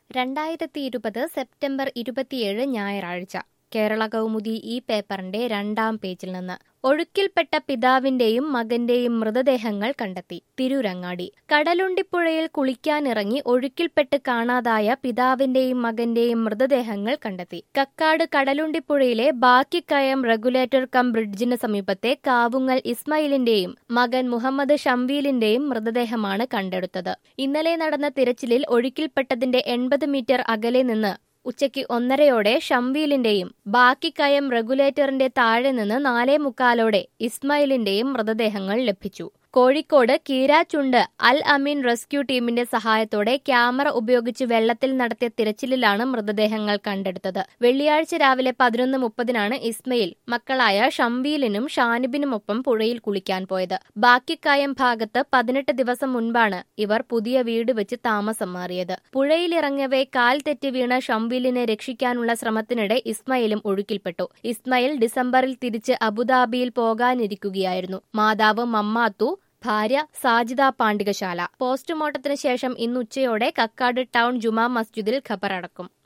2020 September 27 ഞായറാഴ്ച കേരള കൗമുദി ഈ പേപ്പറിന്റെ 2-ാം പേജിൽ നിന്ന് ഒഴുക്കിൽപ്പെട്ട പിതാവിന്റെയും മകന്റെയും മൃതദേഹങ്ങൾ കണ്ടെത്തി. തിരൂരങ്ങാടി കടലുണ്ടിപ്പുഴയിൽ കുളിക്കാനിറങ്ങി ഒഴുക്കിൽപ്പെട്ട് കാണാതായ പിതാവിന്റെയും മകന്റെയും മൃതദേഹങ്ങൾ കണ്ടെത്തി. കക്കാട് കടലുണ്ടിപ്പുഴയിലെ ബാക്കിക്കയം റെഗുലേറ്റർ കം ബ്രിഡ്ജിന് സമീപത്തെ കാവുങ്ങൽ ഇസ്മായിലിന്റെയും മകൻ മുഹമ്മദ് ഷംവീലിന്റെയും മൃതദേഹമാണ് കണ്ടെടുത്തത്. ഇന്നലെ നടന്ന തിരച്ചിലിൽ ഒഴുക്കിൽപ്പെട്ടതിന്റെ 80 മീറ്റർ അകലെ നിന്ന് ഉച്ചയ്ക്ക് 1:30 ഷംവീലിന്റെയും ബാക്കിക്കയം റെഗുലേറ്ററിന്റെ താഴെ നിന്ന് 4:45 ഇസ്മായിലിന്റെയും മൃതദേഹങ്ങൾ ലഭിച്ചു. കോഴിക്കോട് കീരാച്ചുണ്ട് അൽ അമീൻ റെസ്ക്യൂ ടീമിന്റെ സഹായത്തോടെ ക്യാമറ ഉപയോഗിച്ച് വെള്ളത്തിൽ നടത്തിയ തിരച്ചിലിലാണ് മൃതദേഹങ്ങൾ കണ്ടെടുത്തത്. വെള്ളിയാഴ്ച രാവിലെ 11:30 ഇസ്മയിൽ മക്കളായ ഷംവീലിനും ഷാനിബിനുമൊപ്പം പുഴയിൽ കുളിക്കാൻ പോയത്. ബാക്കിക്കായം ഭാഗത്ത് 18 ദിവസം മുൻപാണ് ഇവർ പുതിയ വീട് വെച്ച് താമസം മാറിയത്. പുഴയിലിറങ്ങവേ കാൽ തെറ്റി വീണ ഷംവീലിനെ രക്ഷിക്കാനുള്ള ശ്രമത്തിനിടെ ഇസ്മയിലും ഒഴുക്കിൽപ്പെട്ടു. ഇസ്മയിൽ ഡിസംബറിൽ തിരിച്ച് അബുദാബിയിൽ പോകാനിരിക്കുകയായിരുന്നു. മാതാവ് മമ്മാത്തു, ഭാര്യ സാജിദ പാണ്ടികശാല. പോസ്റ്റ്മോർട്ടത്തിന് ശേഷം ഇന്ന് ഉച്ചയോടെ കക്കാട് ടൗൺ ജുമാ മസ്ജിദിൽ ഖബറടക്കും.